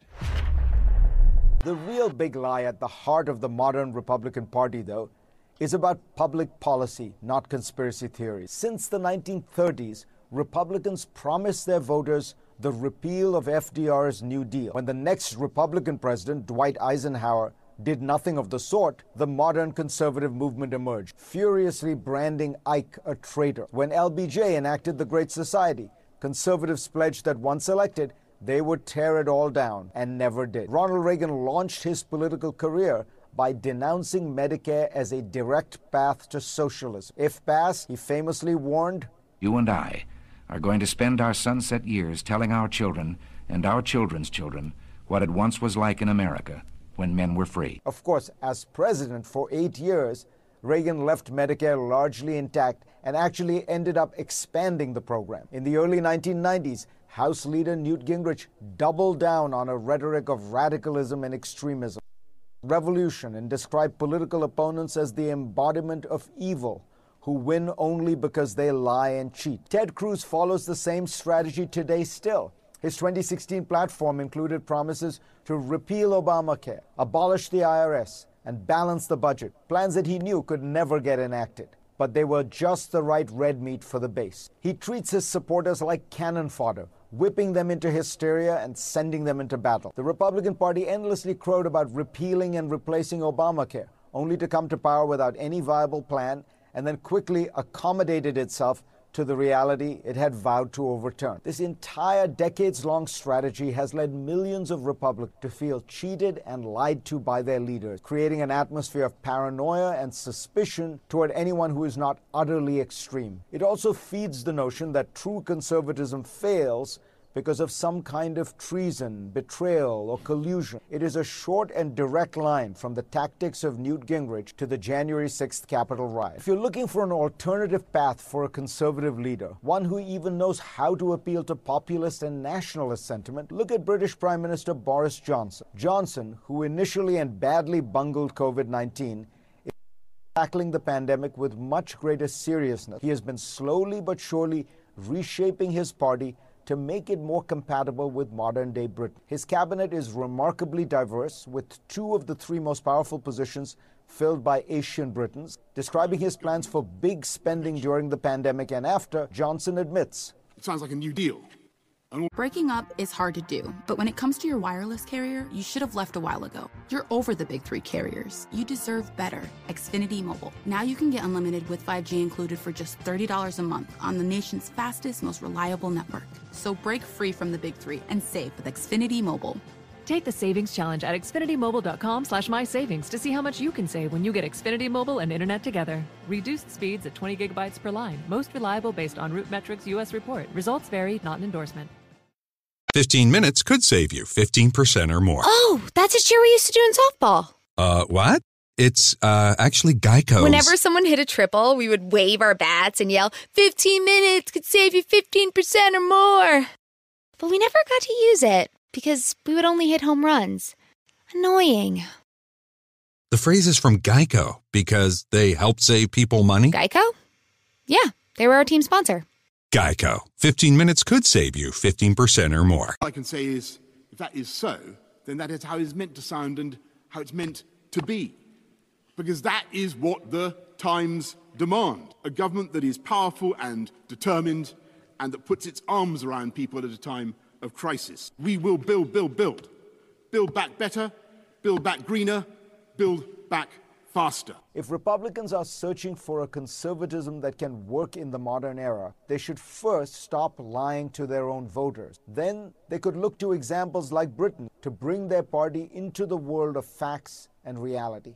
The real big lie at the heart of the modern Republican Party, though, is about public policy, not conspiracy theories. Since the 1930s, Republicans promised their voters the repeal of FDR's New Deal. When the next Republican president, Dwight Eisenhower, did nothing of the sort, the modern conservative movement emerged, furiously branding Ike a traitor. When LBJ enacted the Great Society, conservatives pledged that once elected, they would tear it all down, and never did. Ronald Reagan launched his political career by denouncing Medicare as a direct path to socialism. If passed, he famously warned, "You and I are going to spend our sunset years telling our children and our children's children what it once was like in America when men were free." Of course, as president for 8 years, Reagan left Medicare largely intact and actually ended up expanding the program. In the early 1990s, House Leader Newt Gingrich doubled down on a rhetoric of radicalism and extremism, revolution, and described political opponents as the embodiment of evil, who win only because they lie and cheat. Ted Cruz follows the same strategy today still. His 2016 platform included promises to repeal Obamacare, abolish the IRS, and balance the budget, plans that he knew could never get enacted. But they were just the right red meat for the base. He treats his supporters like cannon fodder, whipping them into hysteria and sending them into battle. The Republican Party endlessly crowed about repealing and replacing Obamacare, only to come to power without any viable plan, and then quickly accommodated itself to the reality it had vowed to overturn. This entire decades-long strategy has led millions of Republicans to feel cheated and lied to by their leaders, creating an atmosphere of paranoia and suspicion toward anyone who is not utterly extreme. It also feeds the notion that true conservatism fails because of some kind of treason, betrayal, or collusion. It is a short and direct line from the tactics of Newt Gingrich to the January 6th Capitol riot. If you're looking for an alternative path for a conservative leader, one who even knows how to appeal to populist and nationalist sentiment, look at British Prime Minister Boris Johnson. Johnson, who initially and badly bungled COVID-19, is tackling the pandemic with much greater seriousness. He has been slowly but surely reshaping his party to make it more compatible with modern-day Britain. His cabinet is remarkably diverse, with 2 of the 3 most powerful positions filled by Asian Britons. Describing his plans for big spending during the pandemic and after, Johnson admits, "It sounds like a new deal." Breaking up is hard to do, but when it comes to your wireless carrier, you should have left a while ago. You're over the big 3 carriers. You deserve better. Xfinity Mobile. Now you can get unlimited with 5G included for just $30 a month on the nation's fastest, most reliable network. So break free from the big 3 and save with Xfinity Mobile. Take the savings challenge at xfinitymobile.com/mysavings to see how much you can save when you get Xfinity Mobile and Internet together. Reduced speeds at 20 gigabytes per line. Most reliable based on RootMetrics US report. Results vary, not an endorsement. 15 minutes could save you 15% or more. Oh, that's a cheer we used to do in softball. What? It's actually Geico. Whenever someone hit a triple, we would wave our bats and yell, 15 minutes could save you 15% or more. But we never got to use it because we would only hit home runs. Annoying. The phrase is from Geico because they help save people money. Geico? Yeah, they were our team sponsor. Geico. 15 minutes could save you 15% or more. All I can say is, if that is so, then that is how it's meant to sound and how it's meant to be. Because that is what the times demand. A government that is powerful and determined and that puts its arms around people at a time of crisis. We will build, build, build. Build back better, build back greener, build back faster. If Republicans are searching for a conservatism that can work in the modern era, they should first stop lying to their own voters. Then they could look to examples like Britain to bring their party into the world of facts and reality.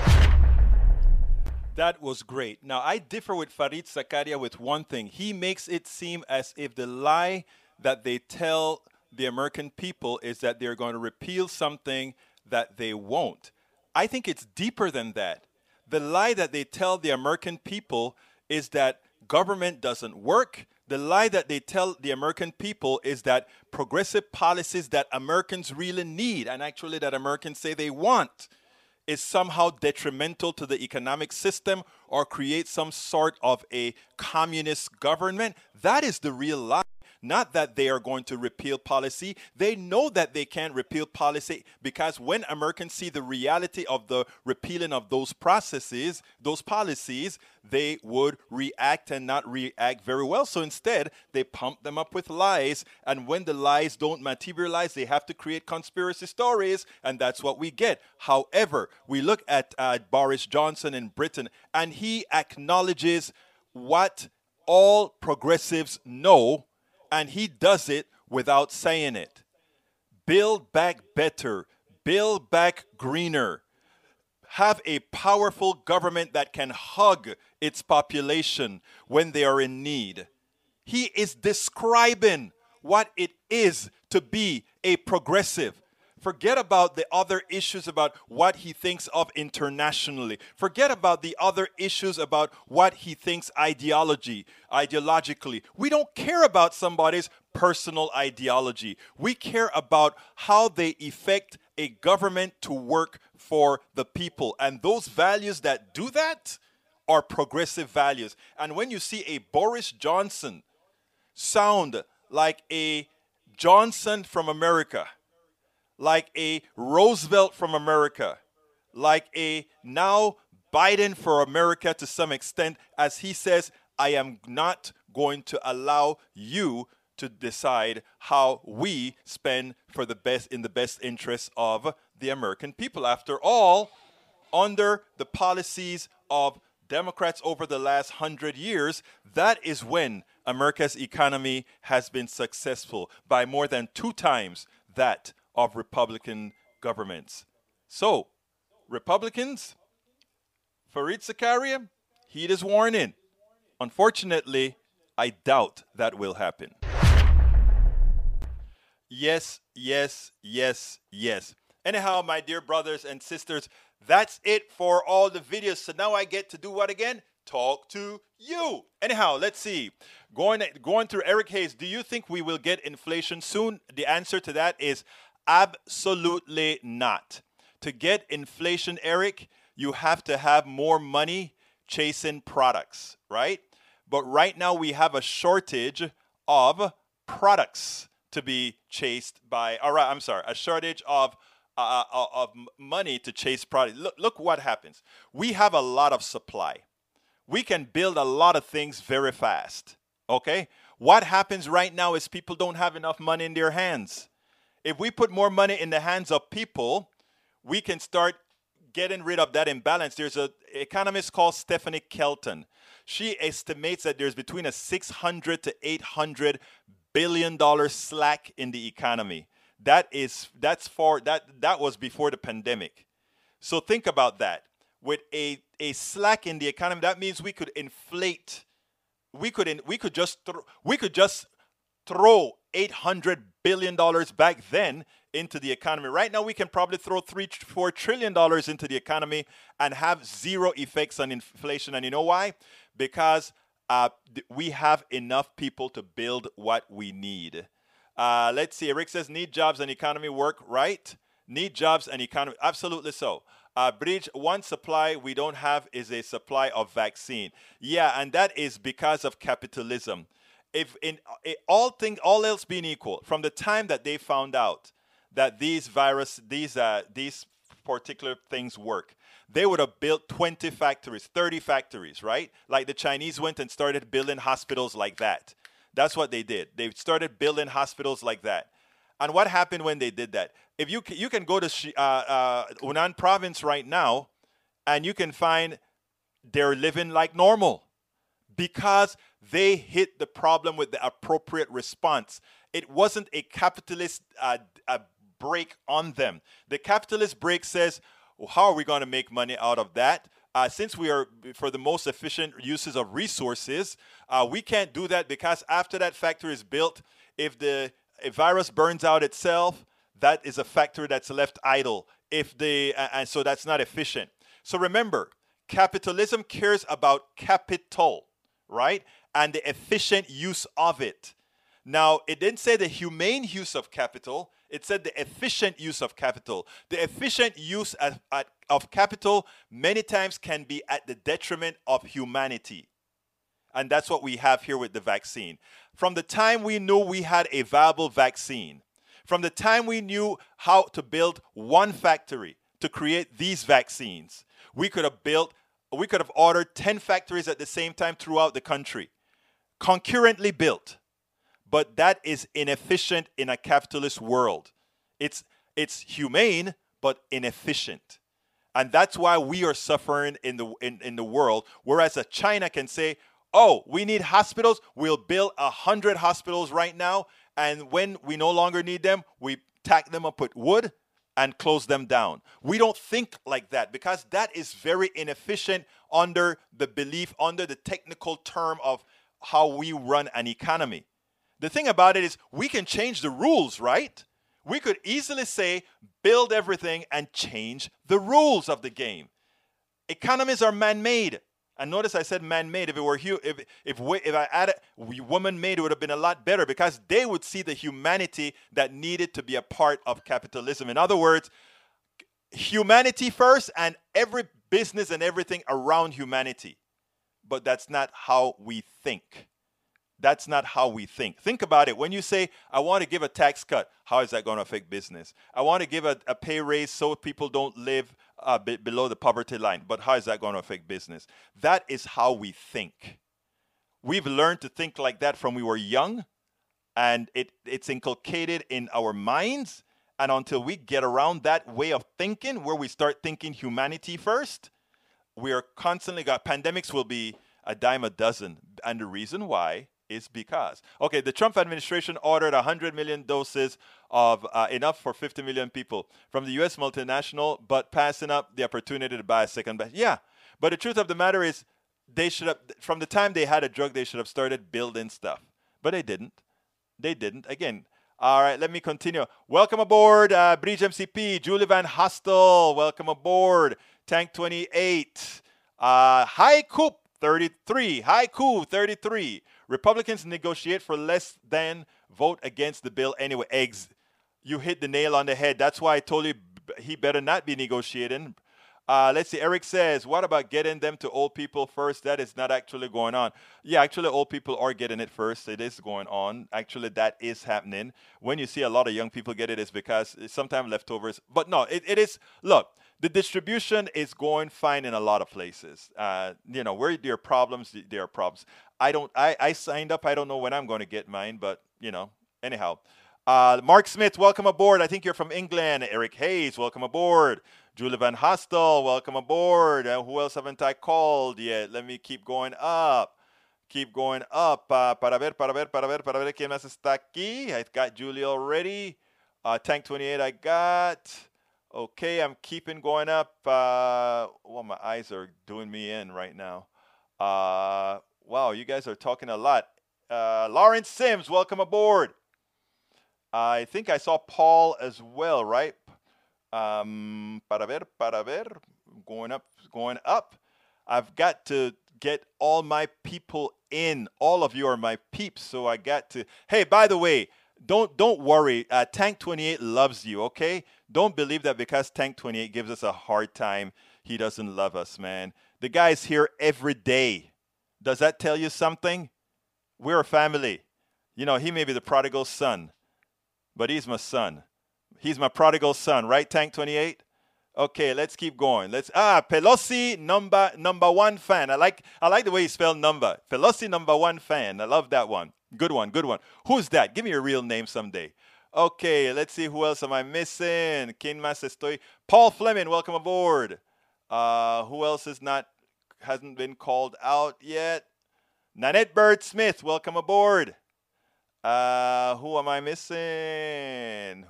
That was great. Now, I differ with Fareed Zakaria with one thing. He makes it seem as if the lie that they tell the American people is that they're going to repeal something that they won't. I think it's deeper than that. The lie that they tell the American people is that government doesn't work. The lie that they tell the American people is that progressive policies that Americans really need, and actually that Americans say they want, is somehow detrimental to the economic system or create some sort of a communist government. That is the real lie. Not that they are going to repeal policy. They know that they can't repeal policy because when Americans see the reality of the repealing of those processes, those policies, they would react and not react very well. So instead, they pump them up with lies. And when the lies don't materialize, they have to create conspiracy stories. And that's what we get. However, we look at Boris Johnson in Britain, and he acknowledges what all progressives know, and he does it without saying it. Build back better. Build back greener. Have a powerful government that can hug its population when they are in need. He is describing what it is to be a progressive. Forget about the other issues about what he thinks of internationally. Forget about the other issues about what he thinks ideologically. We don't care about somebody's personal ideology. We care about how they affect a government to work for the people. And those values that do that are progressive values. And when you see a Boris Johnson sound like a Johnson from America, like a Roosevelt from America, like a now Biden for America to some extent, as he says, I am not going to allow you to decide how we spend for the best in the best interests of the American people. After all, under the policies of Democrats over the last 100 years, that is when America's economy has been successful by more than 2 times that of Republican governments. So, Republicans, Fareed Zakaria, heed his warning. Unfortunately, I doubt that will happen. Yes, yes, yes, yes. Anyhow, my dear brothers and sisters, that's it for all the videos. So now I get to do what again? Talk to you. Anyhow, let's see. Going through Eric Hayes, do you think we will get inflation soon? The answer to that is absolutely not. To get inflation, Eric, you have to have more money chasing products, right? But right now we have a shortage of products to be chased by, a shortage of money to chase products. Look what happens. We have a lot of supply. We can build a lot of things very fast, okay? What happens right now is people don't have enough money in their hands. If we put more money in the hands of people, we can start getting rid of that imbalance. There's an economist called Stephanie Kelton. She estimates that there's between a $600 to $800 billion slack in the economy. That was before the pandemic. So think about that. With a slack in the economy, that means we could inflate. We could just throw $800 billion back then into the economy. Right now, we can probably throw $3-4 trillion into the economy and have zero effects on inflation. And you know why? Because we have enough people to build what we need. Let's see. Rick says, need jobs and economy work, right? Need jobs and economy. Absolutely so. Bridge, one supply we don't have is a supply of vaccine. Yeah, and that is because of capitalism. If in all else being equal, from the time that they found out that these particular things work, they would have built 20 factories, 30 factories, right? Like the Chinese went and started building hospitals like that. That's what they did. They started building hospitals like that. And what happened when they did that? If you can go to Hunan province right now, and you can find they're living like normal because they hit the problem with the appropriate response. It wasn't a capitalist break on them. The capitalist break says, well, how are we going to make money out of that? Since we are for the most efficient uses of resources, we can't do that because after that factory is built, if the virus burns out itself, that is a factory that's left idle. And so that's not efficient. So remember, capitalism cares about capital, right? And the efficient use of it. Now, it didn't say the humane use of capital. It said the efficient use of capital. The efficient use of capital many times can be at the detriment of humanity. And that's what we have here with the vaccine. From the time we knew we had a viable vaccine, from the time we knew how to build one factory to create these vaccines, we could have ordered 10 factories at the same time throughout the country, concurrently built. But that is inefficient in a capitalist world. It's humane, but inefficient. And that's why we are suffering in the world, whereas China can say, oh, we need hospitals. We'll build 100 hospitals right now. And when we no longer need them, we tack them up with wood and close them down. We don't think like that because that is very inefficient under the belief, under the technical term of how we run an economy. The thing about it is we can change the rules, right? We could easily say, build everything and change the rules of the game. Economies are man-made. And notice I said man-made. If it were if I added woman-made, it would have been a lot better because they would see the humanity that needed to be a part of capitalism. In other words, humanity first and every business and everything around humanity. But that's not how we think. That's not how we think. Think about it. When you say, I want to give a tax cut, how is that going to affect business? I want to give a pay raise so people don't live below the poverty line, but how is that going to affect business? That is how we think. We've learned to think like that from we were young, and it's inculcated in our minds. And until we get around that way of thinking, where we start thinking humanity first, we are constantly pandemics will be a dime a dozen. And the reason why is because, okay, the Trump administration ordered 100 million doses of enough for 50 million people from the U.S. multinational, but passing up the opportunity to buy a second batch. Yeah, but the truth of the matter is they should have, from the time they had a drug, they should have started building stuff. But they didn't. They didn't. Again, All right, let me continue. Welcome aboard, Bridge MCP, Julie Van Hostel. Welcome aboard, Tank 28. High Coop 33. High Coop 33. Republicans negotiate for less than, vote against the bill anyway. Eggs. You hit the nail on the head. That's why I told you he better not be negotiating. Let's see. Eric says, what about getting them to old people first? That is not actually going on. Yeah, actually, old people are getting it first. It is going on. Actually, that is happening. When you see a lot of young people get it, it's because it's sometimes leftovers. But no, it is. Look, the distribution is going fine in a lot of places. Where there are problems, there are problems. I signed up. I don't know when I'm going to get mine, but, anyhow. Mark Smith, welcome aboard. I think you're from England. Eric Hayes, welcome aboard. Julie Van Hostel, welcome aboard. Who else haven't I called yet? Let me keep going up. Keep going up. Para ver quién más está aquí. I got Julie already. Tank 28 I got. Okay, I'm keeping going up. My eyes are doing me in right now. Wow, you guys are talking a lot. Lawrence Sims, welcome aboard. I think I saw Paul as well, right? Para ver. Going up. I've got to get all my people in. All of you are my peeps, so I got to. Hey, by the way, don't worry. Tank 28 loves you, okay? Don't believe that because Tank 28 gives us a hard time, he doesn't love us, man. The guy's here every day. Does that tell you something? We're a family. He may be the prodigal son, but he's my son. He's my prodigal son, right, Tank 28? Okay, let's keep going. Pelosi number one fan. I like the way you spell number. Pelosi number one fan. I love that one. Good one. Who's that? Give me your real name someday. Okay, let's see. Who else am I missing? ¿Quién más estoy? Paul Fleming, welcome aboard. Who else hasn't been called out yet? Nanette Bird Smith, welcome aboard. Who am I missing?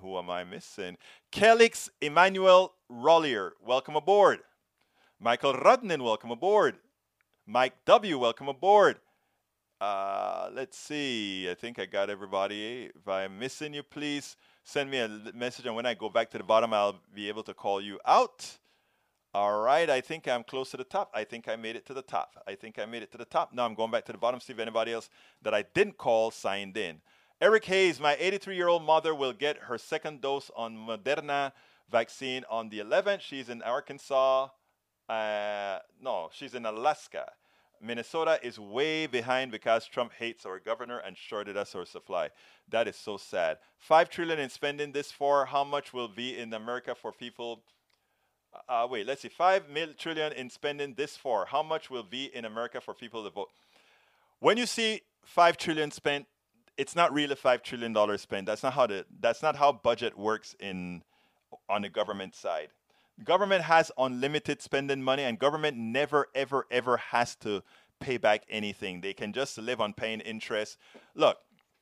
Kelix Emmanuel Rollier, welcome aboard. Michael Rudnin, welcome aboard. Mike W., welcome aboard. Let's see. I think I got everybody. If I'm missing you, please send me a message, and when I go back to the bottom, I'll be able to call you out. All right. I think I'm close to the top. I think I made it to the top. Now I'm going back to the bottom, see if anybody else that I didn't call signed in. Eric Hayes, my 83-year-old mother will get her second dose on Moderna vaccine on the 11th. She's in Arkansas. She's in Alaska. Minnesota is way behind because Trump hates our governor and shorted us our supply. That is so sad. $5 trillion in spending this for. How much will be in America for people? Let's see. $5 trillion in spending this for. How much will be in America for people to vote? When you see $5 trillion spent, it's not really $5 trillion spent. That's not how budget works on the government side. Government has unlimited spending money, and government never, ever, ever has to pay back anything. They can just live on paying interest. Look,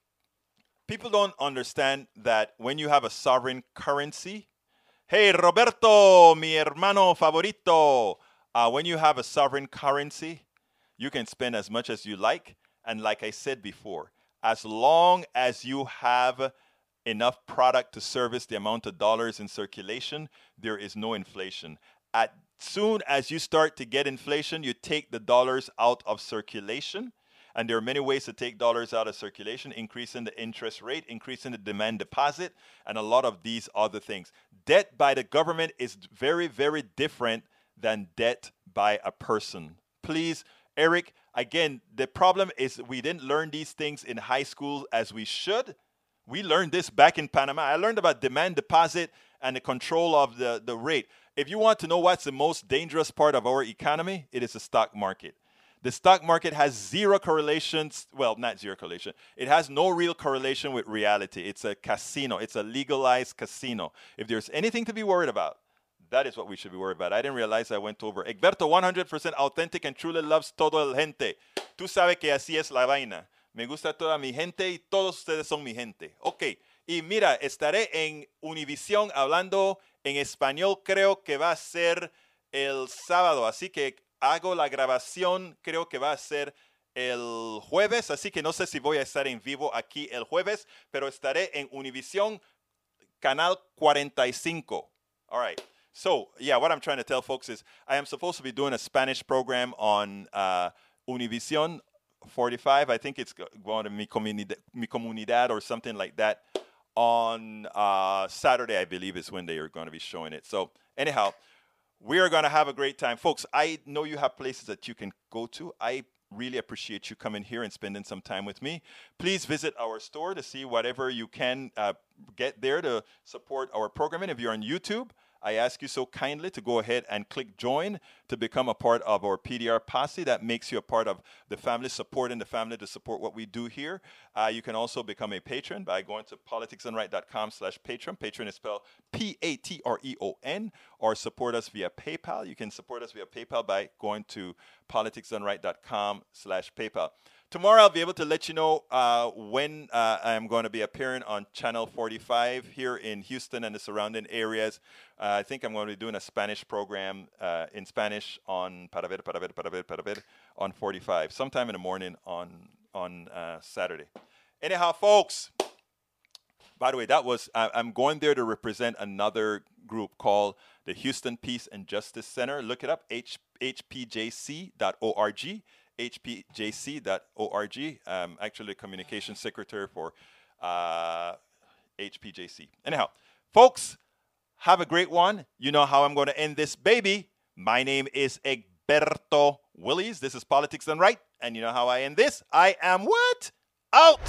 people don't understand that when you have a sovereign currency, hey, Roberto, mi hermano favorito, when you have a sovereign currency, you can spend as much as you like. And like I said before, as long as you have enough product to service the amount of dollars in circulation, there is no inflation. As soon as you start to get inflation, you take the dollars out of circulation. And there are many ways to take dollars out of circulation, increasing the interest rate, increasing the demand deposit, and a lot of these other things. Debt by the government is very, very different than debt by a person. Please, Eric, again, the problem is we didn't learn these things in high school as we should. We learned this back in Panama. I learned about demand deposit and the control of the rate. If you want to know what's the most dangerous part of our economy, it is the stock market. The stock market has zero correlations. Well, not zero correlation. It has no real correlation with reality. It's a casino. It's a legalized casino. If there's anything to be worried about, that is what we should be worried about. I didn't realize I went over. Egberto, 100% authentic and truly loves todo el gente. Tú sabes que así es la vaina. Me gusta toda mi gente y todos ustedes son mi gente. Ok. Y mira, estaré en Univision hablando en español. Creo que va a ser el sábado. Así que hago la grabación. Creo que va a ser el jueves, así que no sé si voy a estar en vivo aquí el jueves, pero estaré en Univision Canal 45. All right. So, yeah, what I'm trying to tell folks is I am supposed to be doing a Spanish program on Univision 45. I think it's going to Mi Comunidad or something like that on Saturday, I believe is when they are going to be showing it. So, anyhow, we are going to have a great time. Folks, I know you have places that you can go to. I really appreciate you coming here and spending some time with me. Please visit our store to see whatever you can get there to support our programming. If you're on YouTube, I ask you so kindly to go ahead and click join to become a part of our PDR posse. That makes you a part of the family, supporting the family to support what we do here. You can also become a patron by going to politicsdoneright.com/patron. Patron is spelled Patreon, or support us via PayPal. You can support us via PayPal by going to politicsdoneright.com/PayPal. Tomorrow I'll be able to let you know when I'm going to be appearing on Channel 45 here in Houston and the surrounding areas. I think I'm going to be doing a Spanish program in Spanish on Para ver on 45, sometime in the morning on Saturday. Anyhow, folks, by the way, I'm going there to represent another group called the Houston Peace and Justice Center. Look it up, hpjc.org. hpjc.org. Actually, the communication secretary for HPJC. Anyhow, folks, have a great one. You know how I'm going to end this baby. My name is Egberto Willies. This is Politics Done Right. And you know how I end this? I am what? Out!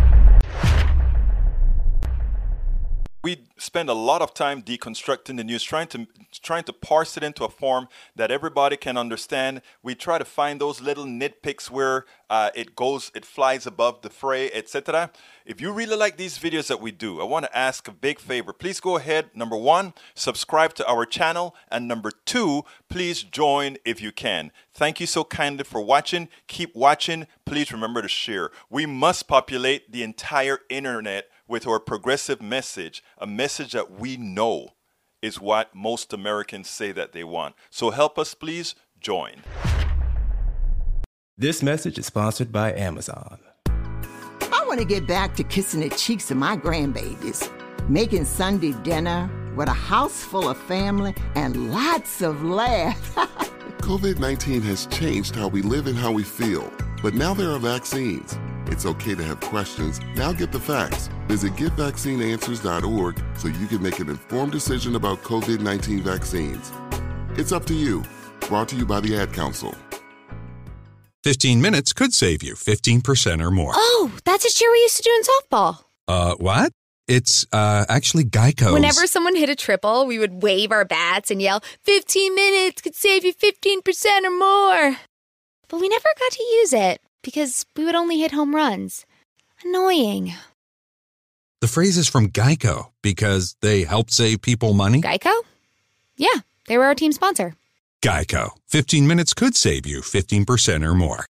We spend a lot of time deconstructing the news, trying to parse it into a form that everybody can understand. We try to find those little nitpicks where it flies above the fray, etc. If you really like these videos that we do, I want to ask a big favor. Please go ahead, number 1, subscribe to our channel, and number 2, please join if you can. Thank you so kindly for watching. Keep watching. Please remember to share. We must populate the entire internet with our progressive message, a message that we know is what most Americans say that they want. So help us, please join. This message is sponsored by Amazon. I want to get back to kissing the cheeks of my grandbabies, making Sunday dinner with a house full of family and lots of laughs. COVID-19 has changed how we live and how we feel, but now there are vaccines. It's okay to have questions. Now get the facts. Visit GetVaccineAnswers.org so you can make an informed decision about COVID-19 vaccines. It's up to you. Brought to you by the Ad Council. 15 minutes could save you 15% or more. Oh, that's a cheer we used to do in softball. What? It's actually Geico. Whenever someone hit a triple, we would wave our bats and yell, 15 minutes could save you 15% or more. But we never got to use it because we would only hit home runs. Annoying. The phrase is from Geico because they help save people money. Geico? Yeah, they were our team sponsor. Geico. 15 minutes could save you 15% or more.